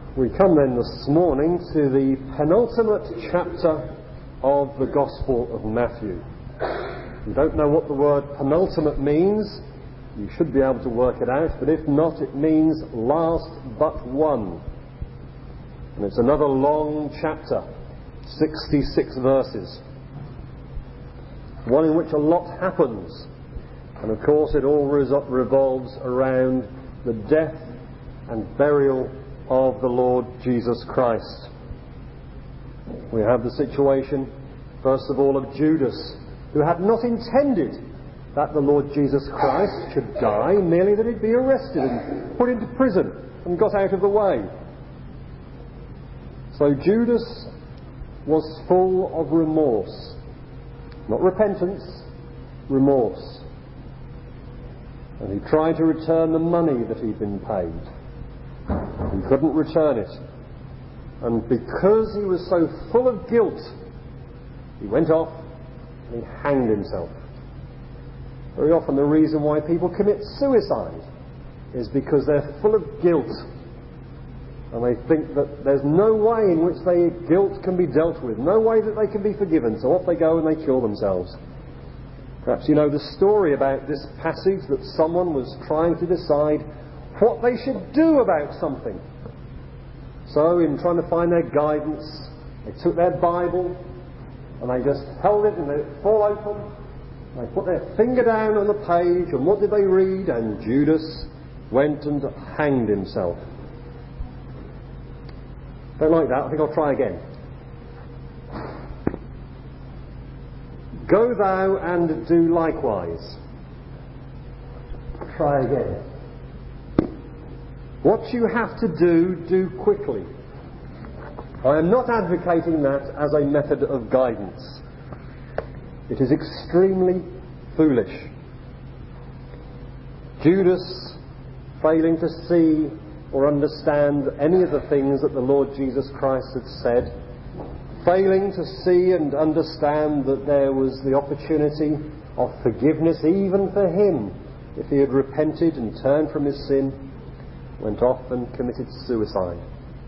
We come then this morning to the penultimate chapter of the Gospel of Matthew. If you don't know what the word penultimate means, you should be able to work it out, but if not, it means last but one. And it's another long chapter, 66 verses. One in which a lot happens. And of course it all revolves around the death and burial of the Lord Jesus Christ. We have the situation, first of all, of Judas, who had not intended that the Lord Jesus Christ should die, merely that he'd be arrested and put into prison and got out of the way. So Judas was full of remorse. Not repentance, remorse. And he tried to return the money that he'd been paid. He couldn't return it. And because he was so full of guilt, he went off and he hanged himself. Very often the reason why people commit suicide is because they're full of guilt. And they think that there's no way in which their guilt can be dealt with, no way that they can be forgiven, so off they go and they kill themselves. Perhaps you know the story about this passage, that someone was trying to decide what they should do about something. So in trying to find their guidance, they took their Bible and they just held it and let it fall open. They put their finger down on the page, and what did they read? And Judas went and hanged himself. Don't like that. I think I'll try again. Go thou and do likewise. Try again. What you have to do, do quickly. I am not advocating that as a method of guidance. It is extremely foolish. Judas, failing to see or understand any of the things that the Lord Jesus Christ had said, failing to see and understand that there was the opportunity of forgiveness even for him if he had repented and turned from his sin, went off and committed suicide.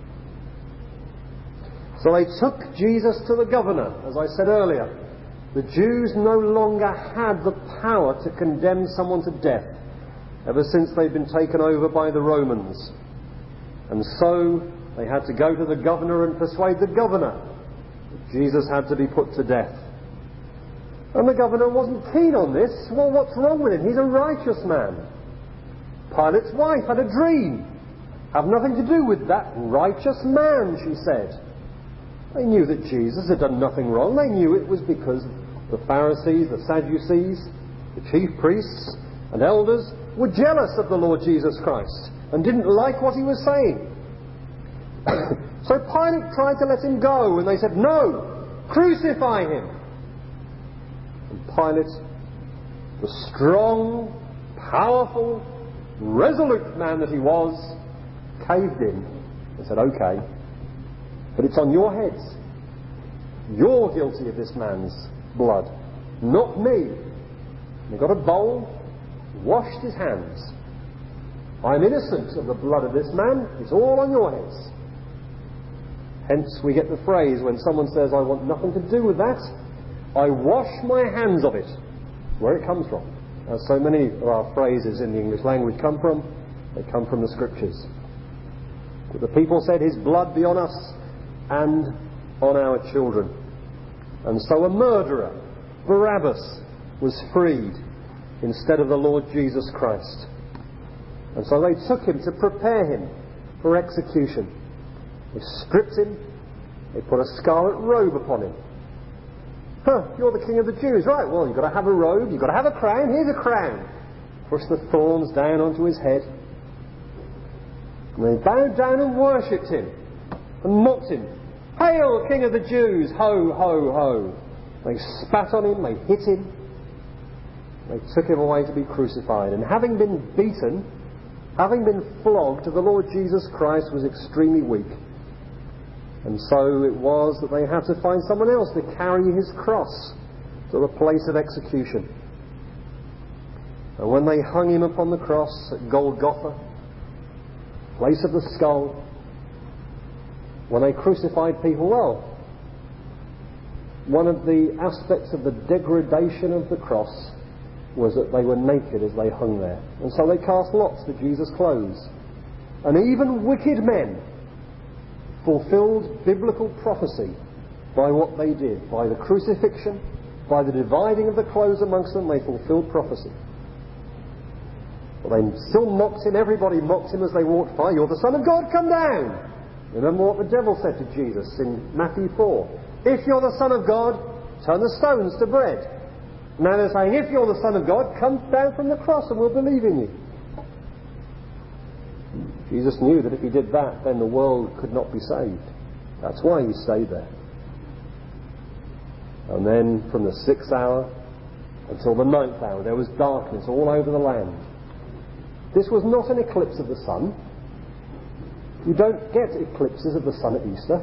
So they took Jesus to the governor, as I said earlier. The Jews no longer had the power to condemn someone to death ever since they'd been taken over by the Romans. And so they had to go to the governor and persuade the governor that Jesus had to be put to death. And the governor wasn't keen on this. Well, what's wrong with him? He's a righteous man. Pilate's wife had a dream. Have nothing to do with that righteous man, she said. They knew that Jesus had done nothing wrong. They knew it was because the Pharisees, the Sadducees, the chief priests and elders were jealous of the Lord Jesus Christ and didn't like what he was saying. So Pilate tried to let him go, and they said, "No, crucify him." And Pilate, the strong, powerful, resolute man that he was, caved in and said, "Okay, but it's on your heads. You're guilty of this man's blood, not me." And he got a bowl, washed his hands. "I'm innocent of the blood of this man. It's all on your heads." Hence we get the phrase when someone says, "I want nothing to do with that, I wash my hands of it." Where it comes from. As so many of our phrases in the English language come from, they come from the Scriptures. But the people said, "His blood be on us and on our children." And so a murderer, Barabbas, was freed instead of the Lord Jesus Christ. And so they took him to prepare him for execution. They stripped him, they put a scarlet robe upon him. You're the King of the Jews. Right, well, you've got to have a robe, you've got to have a crown, here's a crown. Pushed the thorns down onto his head. And they bowed down and worshipped him and mocked him. "Hail, King of the Jews! Ho, ho, ho!" They spat on him, they hit him, they took him away to be crucified. And having been beaten, having been flogged, the Lord Jesus Christ was extremely weak. And so it was that they had to find someone else to carry his cross to the place of execution. And when they hung him upon the cross at Golgotha, place of the skull, when they crucified people? Well, one of the aspects of the degradation of the cross was that they were naked as they hung there. And so they cast lots for Jesus' clothes. And even wicked men fulfilled biblical prophecy by what they did. By the crucifixion, by the dividing of the clothes amongst them, they fulfilled prophecy. But they still mocked him. Everybody mocked him as they walked by. "You're the Son of God, come down!" Remember what the devil said to Jesus in Matthew 4. "If you're the Son of God, turn the stones to bread." Now they're saying, "If you're the Son of God, come down from the cross and we'll believe in you." Jesus knew that if he did that, then the world could not be saved. That's why he stayed there. And then from the 6th hour until the 9th hour, there was darkness all over the land. This was not an eclipse of the sun. You don't get eclipses of the sun at Easter.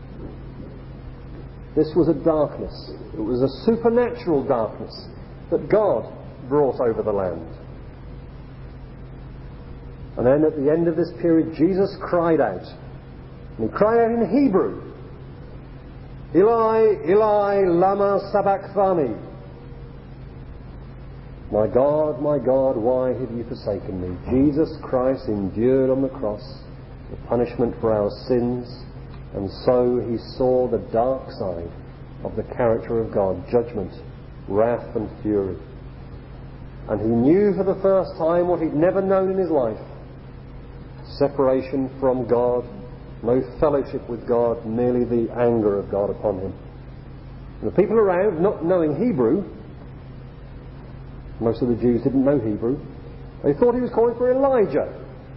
This was a darkness. It was a supernatural darkness that God brought over the land. And then at the end of this period, Jesus cried out. And he cried out in Hebrew, "Eli, Eli, lama sabachthani." My God, why have you forsaken me?" Jesus Christ endured on the cross the punishment for our sins, and so he saw the dark side of the character of God, judgment, wrath and fury. And he knew for the first time what he'd never known in his life: separation from God, no fellowship with God, merely the anger of God upon him. And the people around, not knowing Hebrew, most of the Jews didn't know Hebrew, they thought he was calling for Elijah.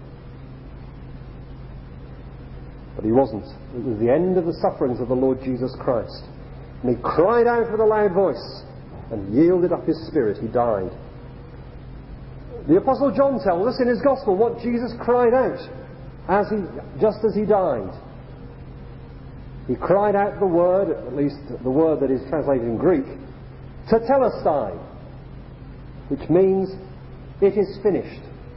But he wasn't. It was the end of the sufferings of the Lord Jesus Christ. And he cried out with a loud voice and yielded up his spirit. He died. The Apostle John tells us in his Gospel what Jesus cried out just as he died. He cried out the word, at least the word that is translated in Greek, tetelestai, which means "it is finished."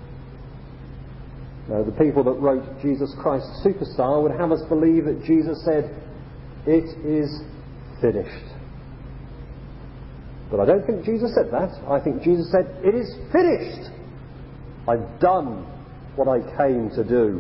Now, the people that wrote Jesus Christ Superstar would have us believe that Jesus said, "It is finished." But I don't think Jesus said that. I think Jesus said, "It is finished. I've done what I came to do."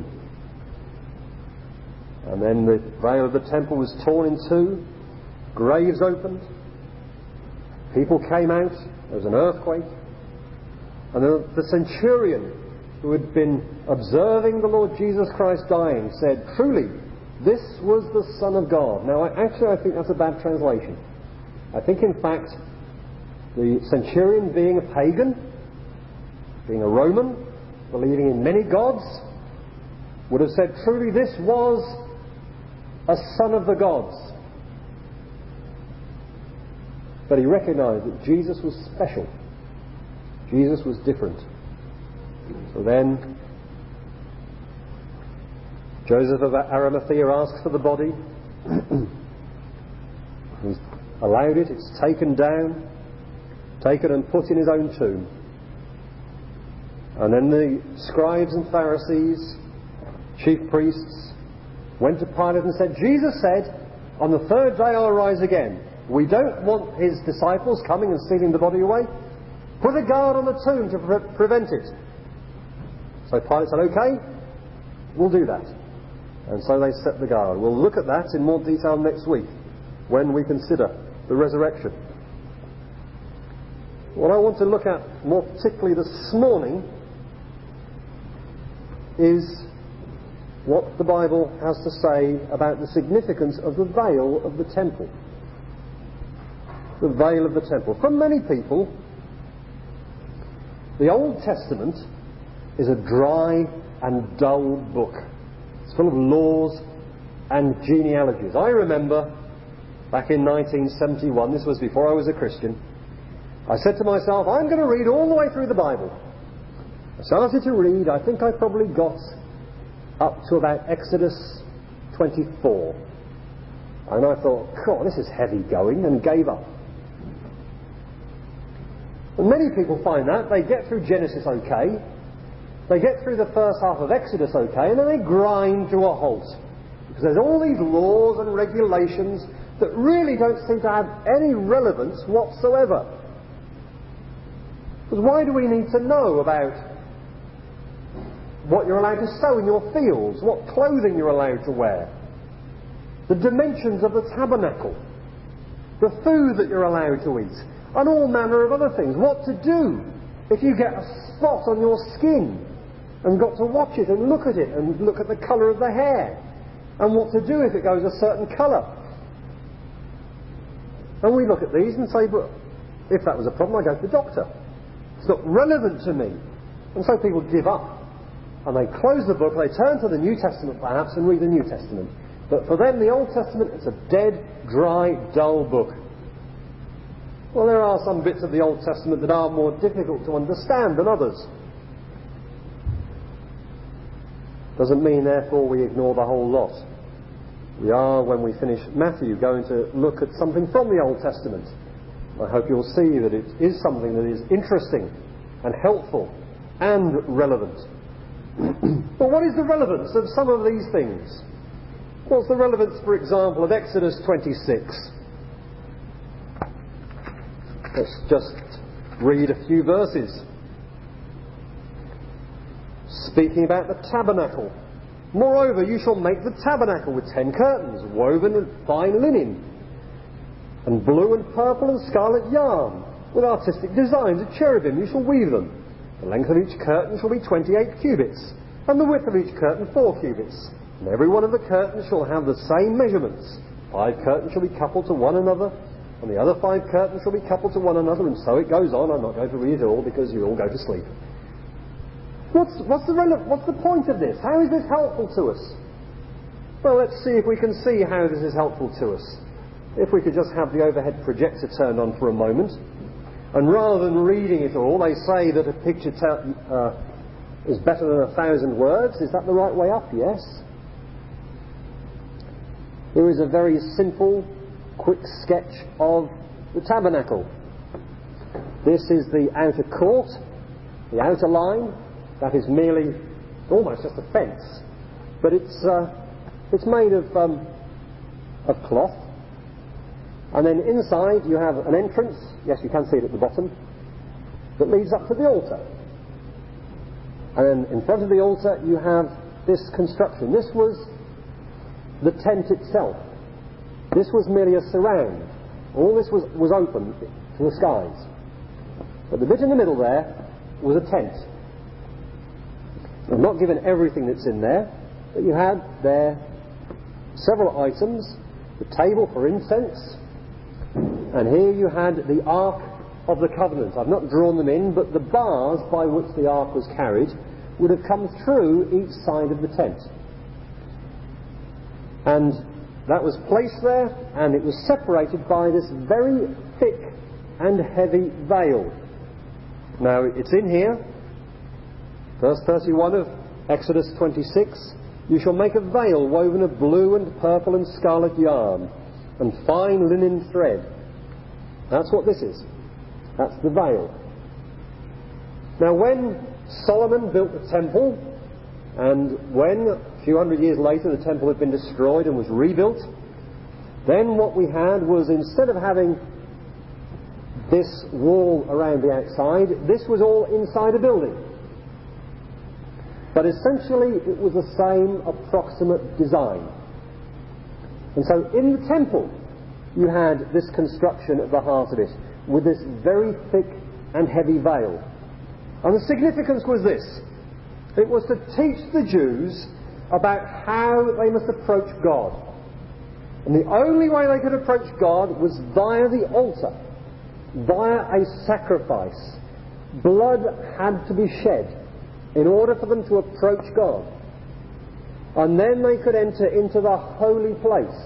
And then the veil of the temple was torn in two, graves opened, people came out, there was an earthquake, and the centurion who had been observing the Lord Jesus Christ dying said, "Truly, this was the Son of God." Now, I think that's a bad translation. I think, in fact, the centurion, being a pagan, being a Roman, believing in many gods, would have said, "Truly, this was a son of the gods." But he recognized that Jesus was special. Jesus was different. So then Joseph of Arimathea asks for the body. He's allowed it. It's taken and put in his own tomb. And then the scribes and Pharisees, chief priests, went to Pilate and said, "Jesus said, on the third day I'll rise again. We don't want his disciples coming and stealing the body away. Put a guard on the tomb to prevent it." So Pilate said, "Okay, we'll do that." And so they set the guard. We'll look at that in more detail next week when we consider the resurrection. What I want to look at more particularly this morning is what the Bible has to say about the significance of the veil of the temple. The veil of the temple. For many people, the Old Testament is a dry and dull book. It's full of laws and genealogies. I remember back in 1971, this was before I was a Christian, I said to myself, I'm going to read all the way through the Bible. I started to read, I think I probably got up to about Exodus 24. And I thought, God, this is heavy going, and gave up. And many people find that. They get through Genesis okay. They get through the first half of Exodus okay, and then they grind to a halt. Because there's all these laws and regulations that really don't seem to have any relevance whatsoever. Because why do we need to know about what you're allowed to sow in your fields, what clothing you're allowed to wear, the dimensions of the tabernacle, the food that you're allowed to eat, and all manner of other things, what to do if you get a spot on your skin and got to watch it and look at it and look at the colour of the hair, and what to do if it goes a certain colour. And we look at these and say, but if that was a problem, I'd go to the doctor. It's not relevant to me. And so people give up. And they close the book, they turn to the New Testament perhaps and read the New Testament. But for them, the Old Testament is a dead, dry, dull book. Well, there are some bits of the Old Testament that are more difficult to understand than others. Doesn't mean, therefore, we ignore the whole lot. We are, when we finish Matthew, going to look at something from the Old Testament. I hope you'll see that it is something that is interesting and helpful and relevant. But what is the relevance of some of these things? What's the relevance, for example, of Exodus 26? Let's just read a few verses. Speaking about the tabernacle. Moreover, you shall make the tabernacle with 10 curtains, woven of fine linen, and blue and purple and scarlet yarn, with artistic designs of cherubim. You shall weave them. The length of each curtain shall be 28 cubits, and the width of each curtain 4 cubits. And every one of the curtains shall have the same measurements. 5 curtains shall be coupled to one another, and the other 5 curtains shall be coupled to one another, and so it goes on. I'm not going to read it all because you all go to sleep. What's the point of this? How is this helpful to us? Well, let's see if we can see how this is helpful to us. If we could just have the overhead projector turned on for a moment. And rather than reading it all, they say that a picture is better than 1,000 words. Is that the right way up? Yes. Here is a very simple, quick sketch of the tabernacle. This is the outer court, the outer line. That is merely almost just a fence, but it's made of cloth. And then inside you have an entrance. Yes, you can see it at the bottom, that leads up to the altar. And then in front of the altar you have this construction. This was the tent itself. This was merely a surround. All this was open to the skies. But the bit in the middle there was a tent. I'm not given everything that's in there, but you had there several items. The table for incense, and here you had the Ark of the Covenant. I've not drawn them in, but the bars by which the Ark was carried would have come through each side of the tent. And that was placed there, and it was separated by this very thick and heavy veil. Now, it's in here. Verse 31 of Exodus 26, you shall make a veil woven of blue and purple and scarlet yarn and fine linen thread. That's what this is. That's the veil. Now when Solomon built the temple, and when a few hundred years later the temple had been destroyed and was rebuilt, then what we had was, instead of having this wall around the outside, this was all inside a building. But essentially it was the same approximate design. And so in the temple you had this construction at the heart of it, with this very thick and heavy veil. And the significance was this. It was to teach the Jews about how they must approach God. And the only way they could approach God was via the altar, via a sacrifice. Blood had to be shed in order for them to approach God. And then they could enter into the holy place.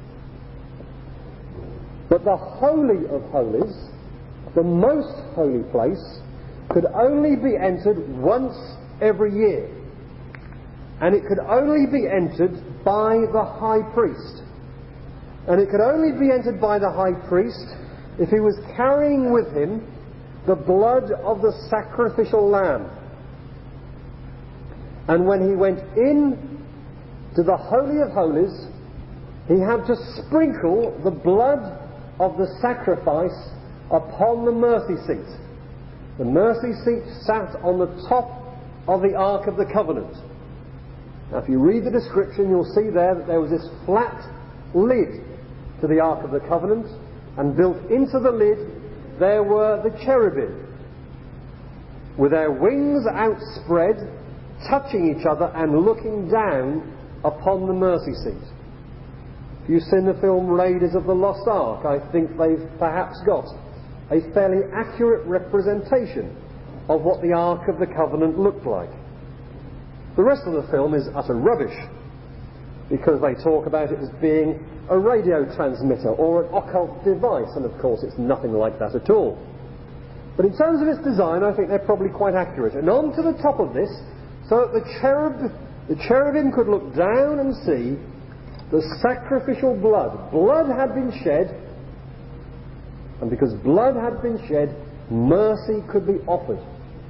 But the Holy of Holies, the most holy place, could only be entered once every year. And it could only be entered by the high priest. And it could only be entered by the high priest if he was carrying with him the blood of the sacrificial lamb. And when he went in to the Holy of Holies, he had to sprinkle the blood of the sacrifice upon the mercy seat. The mercy seat sat on the top of the Ark of the Covenant. Now, if you read the description, you'll see there that there was this flat lid to the Ark of the Covenant, and built into the lid there were the cherubim, with their wings outspread, touching each other and looking down upon the mercy seat. If you've seen the film Raiders of the Lost Ark, I think they've perhaps got a fairly accurate representation of what the Ark of the Covenant looked like. The rest of the film is utter rubbish, because they talk about it as being a radio transmitter or an occult device, and of course it's nothing like that at all. But in terms of its design, I think they're probably quite accurate. And on to the top of this, so that the cherubim could look down and see the sacrificial blood. Blood had been shed, and because blood had been shed, mercy could be offered.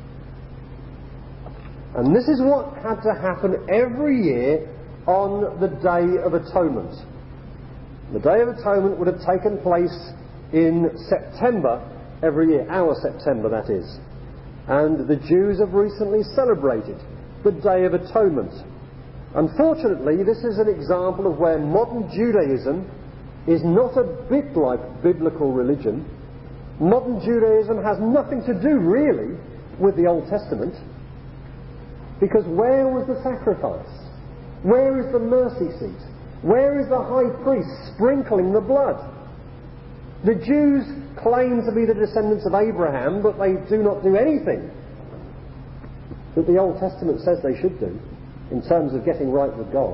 And this is what had to happen every year on the Day of Atonement. The Day of Atonement would have taken place in September every year, our September that is. And the Jews have recently celebrated the Day of Atonement. Unfortunately, this is an example of where modern Judaism is not a bit like biblical religion. Modern Judaism has nothing to do really with the Old Testament, because where was the sacrifice? Where is the mercy seat? Where is the high priest sprinkling the blood? The Jews claim to be the descendants of Abraham, but they do not do anything that the Old Testament says they should do in terms of getting right with God.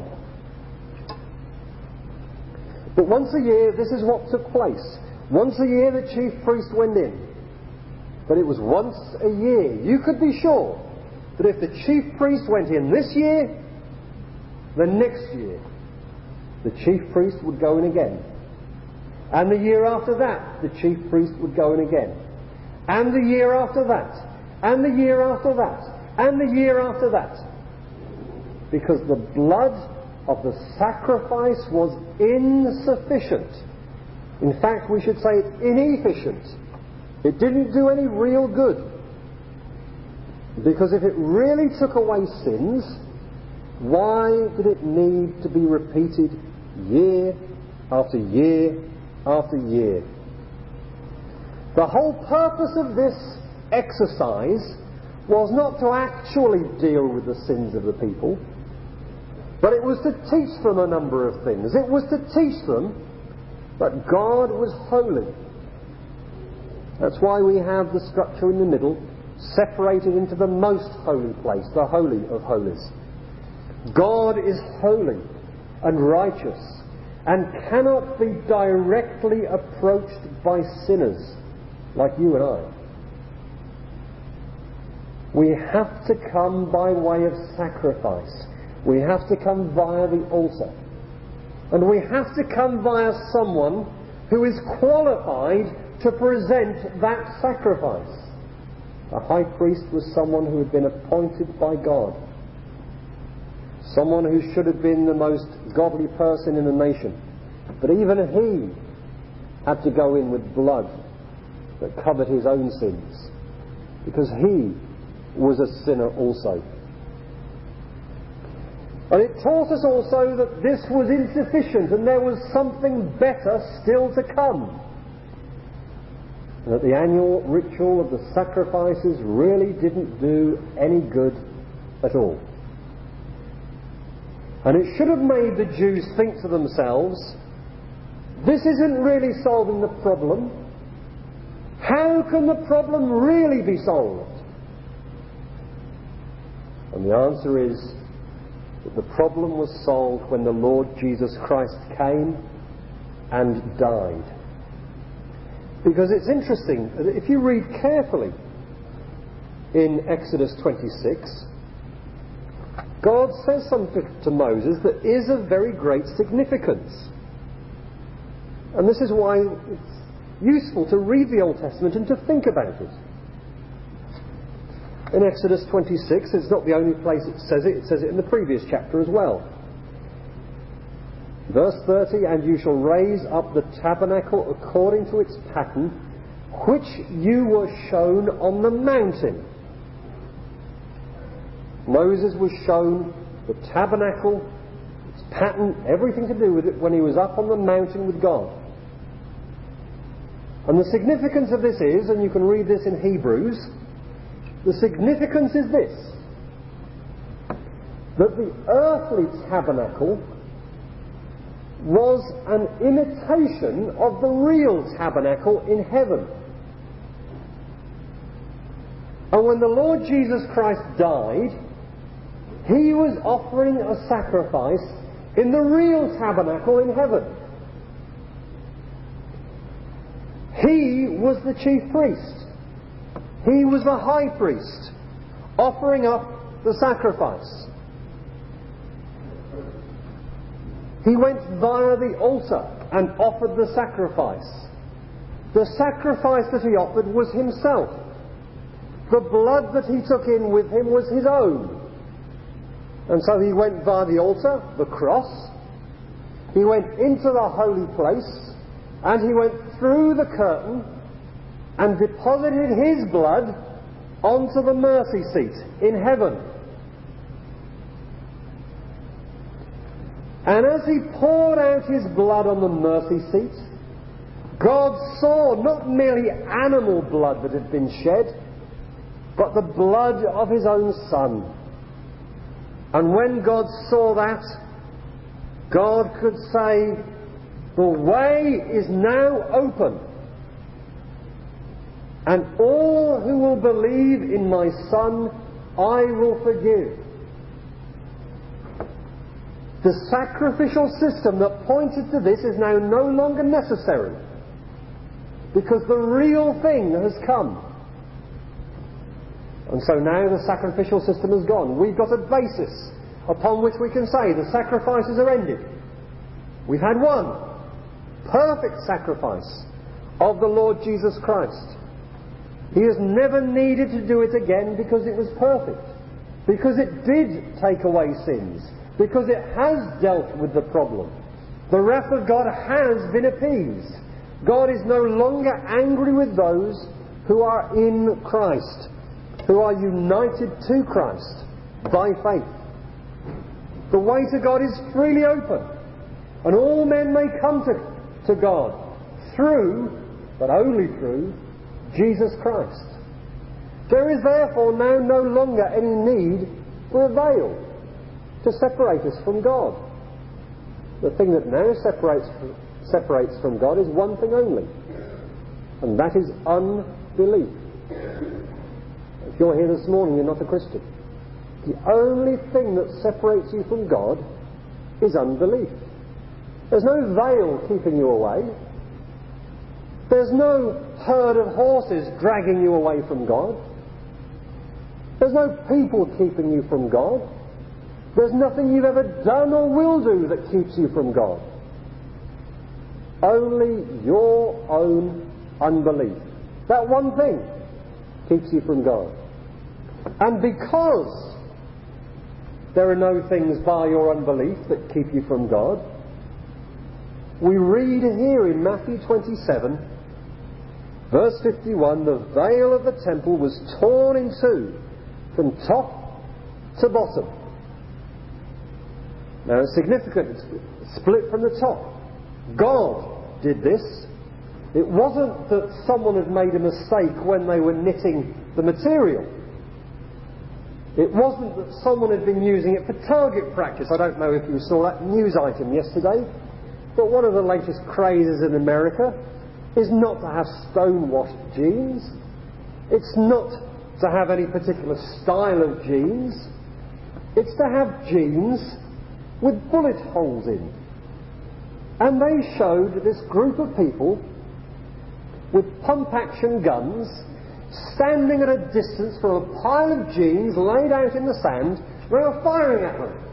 But once a year, this is what took place. Once a year the chief priest went in. But it was once a year. You could be sure that if the chief priest went in this year, the next year the chief priest would go in again. And the year after that, the chief priest would go in again. And the year after that. And the year after that. And the year after that. Because the blood of the sacrifice was insufficient. In fact, we should say it's inefficient. It didn't do any real good. Because if it really took away sins, why did it need to be repeated year after year after year? The whole purpose of this exercise was not to actually deal with the sins of the people, but it was to teach them a number of things. It was to teach them that God was holy. That's why we have the structure in the middle, separated into the most holy place, the Holy of Holies. God is holy and righteous and cannot be directly approached by sinners like you and I. We have to come by way of sacrifice. We have to come via the altar. And we have to come via someone who is qualified to present that sacrifice. A high priest was someone who had been appointed by God. Someone who should have been the most godly person in the nation. But even he had to go in with blood that covered his own sins, because he was a sinner also. And it taught us also that this was insufficient and there was something better still to come. And that the annual ritual of the sacrifices really didn't do any good at all. And it should have made the Jews think to themselves, this isn't really solving the problem. How can the problem really be solved? And the answer is that the problem was solved when the Lord Jesus Christ came and died. Because it's interesting, if you read carefully in Exodus 26, God says something to Moses that is of very great significance. And this is why it's useful to read the Old Testament and to think about it. In Exodus 26, it's not the only place it says it in the previous chapter as well. Verse 30, and you shall raise up the tabernacle according to its pattern, which you were shown on the mountain. Moses was shown the tabernacle, its pattern, everything to do with it when he was up on the mountain with God. And the significance of this is, and you can read this in Hebrews, the significance is this, that the earthly tabernacle was an imitation of the real tabernacle in heaven. And when the Lord Jesus Christ died, he was offering a sacrifice in the real tabernacle in heaven. He was the chief priest. He was the high priest, offering up the sacrifice. He went via the altar and offered the sacrifice. The sacrifice that he offered was himself. The blood that he took in with him was his own. And so he went via the altar, the cross. He went into the holy place, and he went through the curtain and deposited his blood onto the mercy seat in heaven. And as he poured out his blood on the mercy seat, God saw not merely animal blood that had been shed, but the blood of his own Son. And when God saw that, God could say, the way is now open, and all who will believe in my Son I will forgive. The sacrificial system that pointed to this is now no longer necessary, because the real thing has come. And so now the sacrificial system has gone. We've got a basis upon which we can say the sacrifices are ended. We've had one perfect sacrifice of the Lord Jesus Christ. He has never needed to do it again because it was perfect, because it did take away sins, because it has dealt with the problem. The wrath of God has been appeased. God is no longer angry with those who are in Christ, who are united to Christ by faith. The way to God is freely open, and all men may come to God through, but only through, Jesus Christ. There is therefore now no longer any need for a veil to separate us from God. The thing that now separates from God is one thing only, and that is unbelief. If you're here this morning, you're not a Christian. The only thing that separates you from God is unbelief. There's no veil keeping you away. There's no herd of horses dragging you away from God. There's no people keeping you from God. There's nothing you've ever done or will do that keeps you from God. Only your own unbelief. That one thing keeps you from God. And because there are no things by your unbelief that keep you from God, we read here in Matthew 27, verse 51, the veil of the temple was torn in two from top to bottom. Now it's significant, it's split from the top. God did this. It wasn't that someone had made a mistake when they were knitting the material. It wasn't that someone had been using it for target practice. I don't know if you saw that news item yesterday, but one of the latest crazes in America is not to have stone-washed jeans. It's not to have any particular style of jeans. It's to have jeans with bullet holes in. And they showed this group of people with pump-action guns standing at a distance from a pile of jeans laid out in the sand. They were firing at them.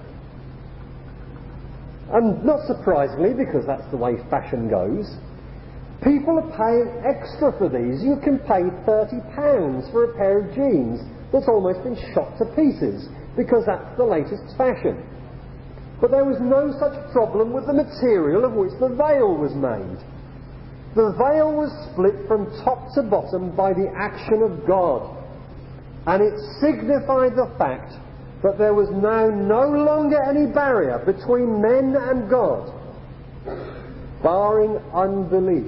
And not surprisingly, because that's the way fashion goes, people are paying extra for these. You can pay £30 for a pair of jeans that's almost been shot to pieces, because that's the latest fashion. But there was no such problem with the material of which the veil was made. The veil was split from top to bottom by the action of God, and it signified the fact that there was now no longer any barrier between men and God, barring unbelief.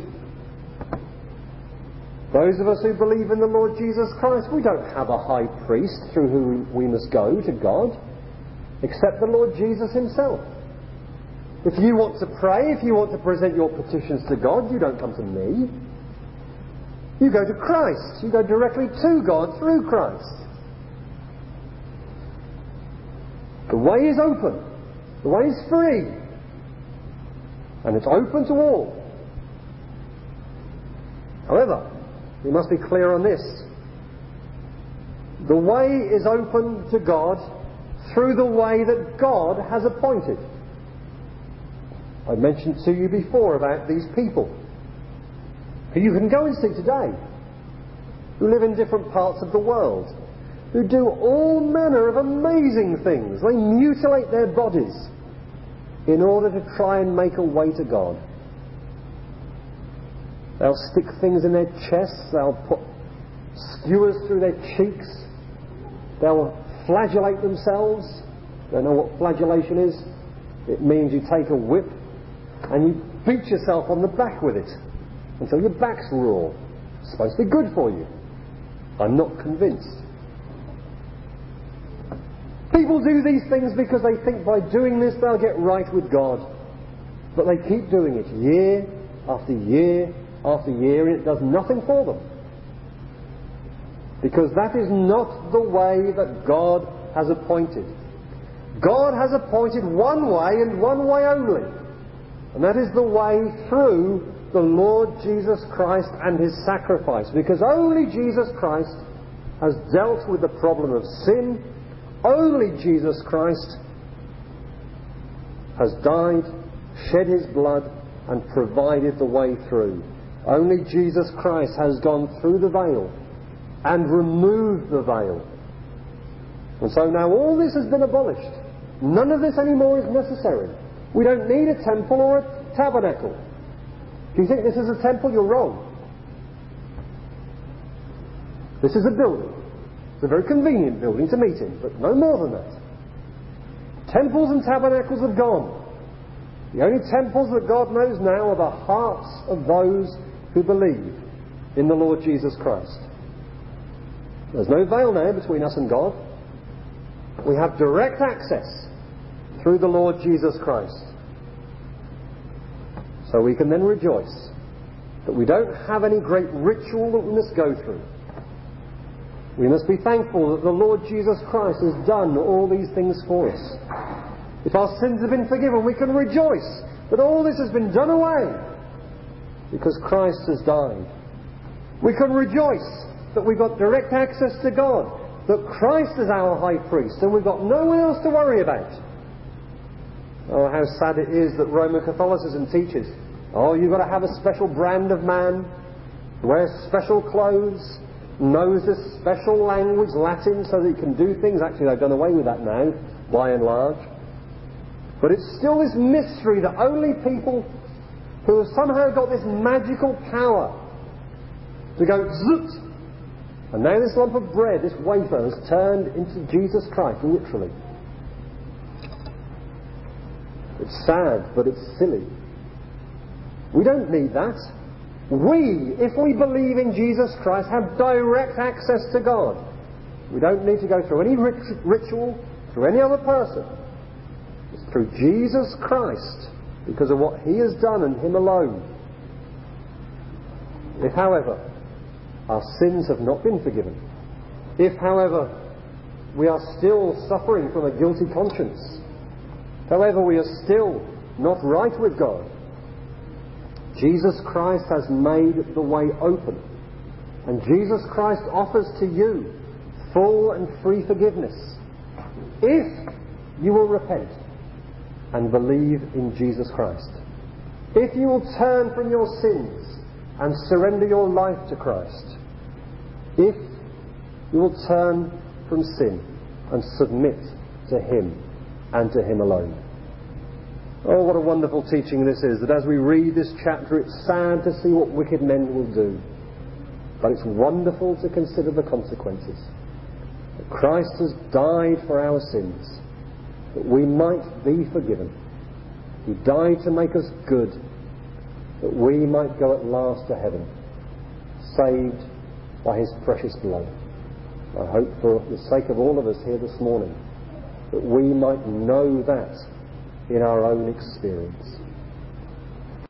Those of us who believe in the Lord Jesus Christ, we don't have a high priest through whom we must go to God, except the Lord Jesus himself. If you want to pray, if you want to present your petitions to God, you don't come to me. You go to Christ. You go directly to God through Christ. The way is open. The way is free. And it's open to all. However, we must be clear on this. The way is open to God through the way that God has appointed. I mentioned to you before about these people who you can go and see today, who live in different parts of the world, who do all manner of amazing things. They mutilate their bodies in order to try and make a way to God. They'll stick things in their chests, they'll put skewers through their cheeks, they'll flagellate themselves. Don't know what flagellation is? It means you take a whip and you beat yourself on the back with it until your back's raw. It's supposed to be good for you. I'm not convinced. People do these things because they think by doing this they'll get right with God. But they keep doing it year after year after year, and it does nothing for them. Because that is not the way that God has appointed. God has appointed one way and one way only. And that is the way through the Lord Jesus Christ and his sacrifice. Because only Jesus Christ has dealt with the problem of sin. Only Jesus Christ has died, shed his blood, and provided the way through. Only Jesus Christ has gone through the veil and removed the veil. And so now all this has been abolished. None of this anymore is necessary. We don't need a temple or a tabernacle. If you think this is a temple, you're wrong. This is a building. It's a very convenient building to meet in, but no more than that. Temples and tabernacles have gone. The only temples that God knows now are the hearts of those who believe in the Lord Jesus Christ. There's no veil now between us and God. We have direct access through the Lord Jesus Christ. So we can then rejoice that we don't have any great ritual that we must go through. We must be thankful that the Lord Jesus Christ has done all these things for us. If our sins have been forgiven, we can rejoice that all this has been done away because Christ has died. We can rejoice that we've got direct access to God, that Christ is our high priest, and we've got no one else to worry about. Oh, how sad it is that Roman Catholicism teaches, oh, you've got to have a special brand of man, wear special clothes, knows a special language, Latin, so that he can do things. Actually, they've done away with that now, by and large. But it's still this mystery that only people who have somehow got this magical power to go zoot, and now this lump of bread, this wafer, has turned into Jesus Christ, literally. It's sad, but it's silly. We don't need that. We, if we believe in Jesus Christ, have direct access to God. We don't need to go through any ritual, through any other person. It's through Jesus Christ, because of what he has done and him alone. If, however, our sins have not been forgiven, if, however, we are still suffering from a guilty conscience, however, we are still not right with God, Jesus Christ has made the way open. And Jesus Christ offers to you full and free forgiveness if you will repent and believe in Jesus Christ. If you will turn from your sins and surrender your life to Christ. If you will turn from sin and submit to him and to him alone. Oh, what a wonderful teaching this is, that as we read this chapter, it's sad to see what wicked men will do. But it's wonderful to consider the consequences. That Christ has died for our sins, that we might be forgiven. He died to make us good, that we might go at last to heaven, saved by his precious blood. I hope for the sake of all of us here this morning that we might know that in our own experience.